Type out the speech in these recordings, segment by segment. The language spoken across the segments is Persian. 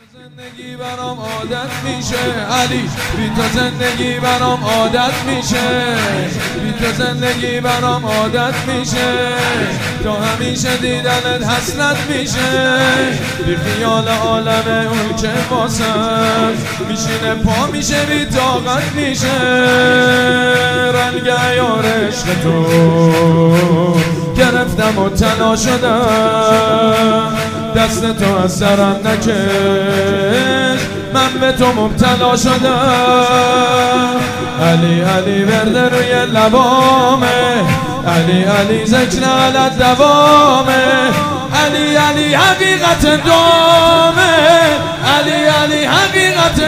زندگی برام عادت میشه علی، بی تو زندگی برام عادت میشه، بی تو زندگی برام عادت میشه، تو همیشه دیدنت حسرت میشه، بی خیال عالم اون که واسم میشینه پا میشه، بی طاقت میشه، رنگ عیار عشق تو گرفتم و تلا شدم، دست تو از سرم نکش، من به تو مبتلا شدم. علی علی ورد روی لبامه، علی علی ذکر علت دوامه، علی علی حقیقت دامه، علی علی حقیقت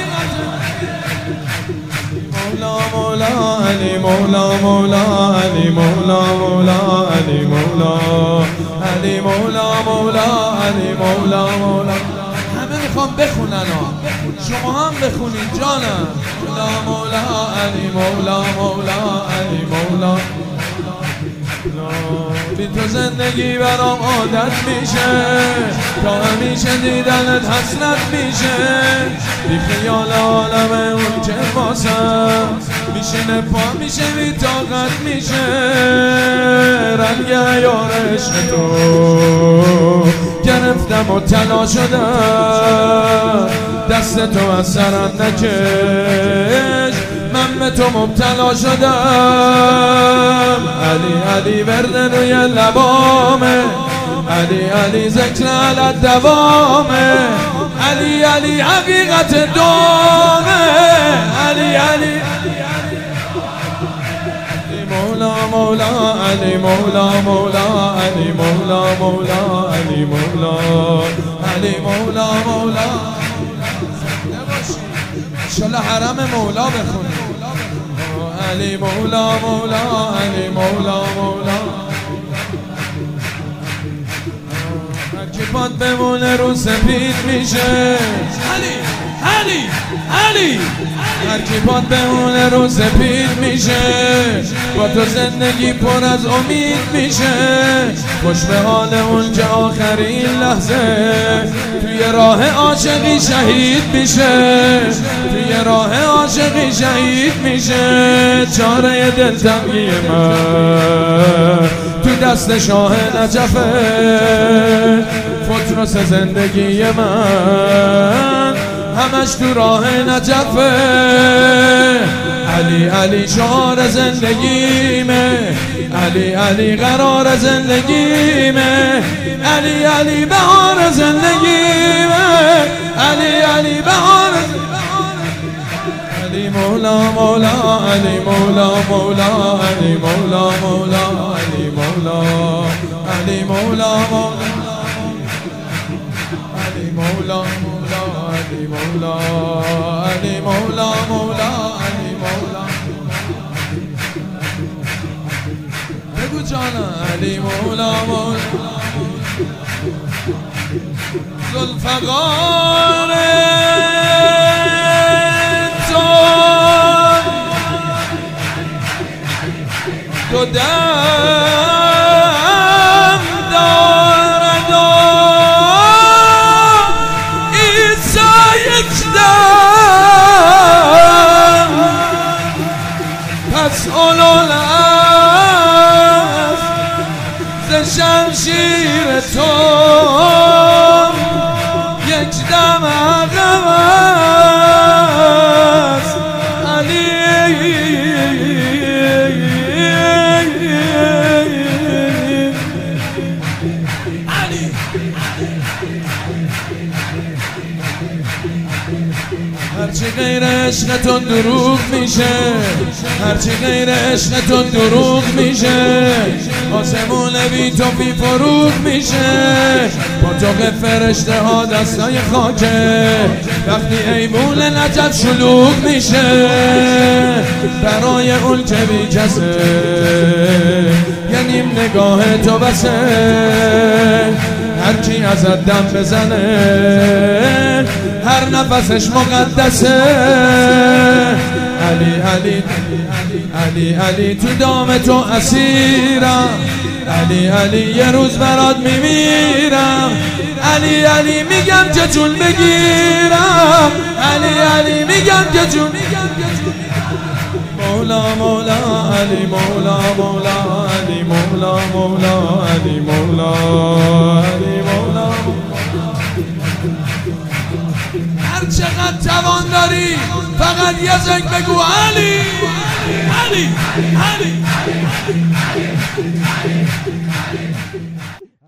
مولا مولا علی مولا مولا علی مولا مولا علی مولا علی مولا مولا علی مولا مولا. همه میخوام بخونن ها، شما هم بخونید جانم. مولا مولا علی مولا مولا علی مولا. بی تو زندگی برام عادت میشه، تا همیشه دیدنت حسرت میشه، بی خیال عالم اون که واسم میشینه پا میشه، بی طاقت میشه، رنگ عیار عشق تو گرفتم و تلا شدم، دست تو از سرم نکش، من به تو مبتلا شدم. علی علی ورد روی لبامه، علی علی ذکر علت دوامه، علی علی حقیقت دامه، علی علی مولا مولا علی مولا مولا علی مولا مولا علی مولا علی مولا مولا. انشالله حرم مولا بخونی. علی مولا مولا علی مولا مولا. هرکی پاد بمونه رو سپید میشه، علی علی علی، هرکی پاد بمونه رو سپید میشه، با تو زندگی پر از امید میشه، خوش به حال اون که آخرین لحظه توی راه عاشقی شهید میشه، توی راه عاشقی شهید میشه. چاره دلتنگی من تو دست شاه نجفه، فطرس زندگی من همش تو راه نجفه. علی علی شعار زندگیمه، علی علی قرار زندگیمه، علی علی بهار زندگیمه، علی علی بهار علی مولا مولا علی مولا مولا علی مولا مولا علی مولا علی مولا مولا علی مولا مولا علی مولا علی مولا مولا علی مولا. بگو جانم. علی مولا مولا ذوالفقار تو دم دارد و عیسی یک دم، پس علول است ز شمشیر تو، یک دم عقب است علی. هرچی غیر عشقتون دروغ میشه، هرچی غیر عشقتون دروغ میشه، آسمون بی تو بی فروغ میشه، با تو فرشته ها دستای خاکه، وقتی ایمون نجف شلوغ میشه، برای اون که بی کسه یه نیم نگاه تو بسه، هرکی ازت دم بزنه هر نفسش مقدسه. علی علی علی علی تو دام تو اسیرم، علی علی یه روز برات میمیرم. میمیرم. علی علی میگم که جون بگیرم. علی علی میگم که جون مولا مولا علی مولا مولا علی مولا مولا علی مولا علی مولا. هر چقدر توان داری فقط یه زنگ بگو علی علی علی.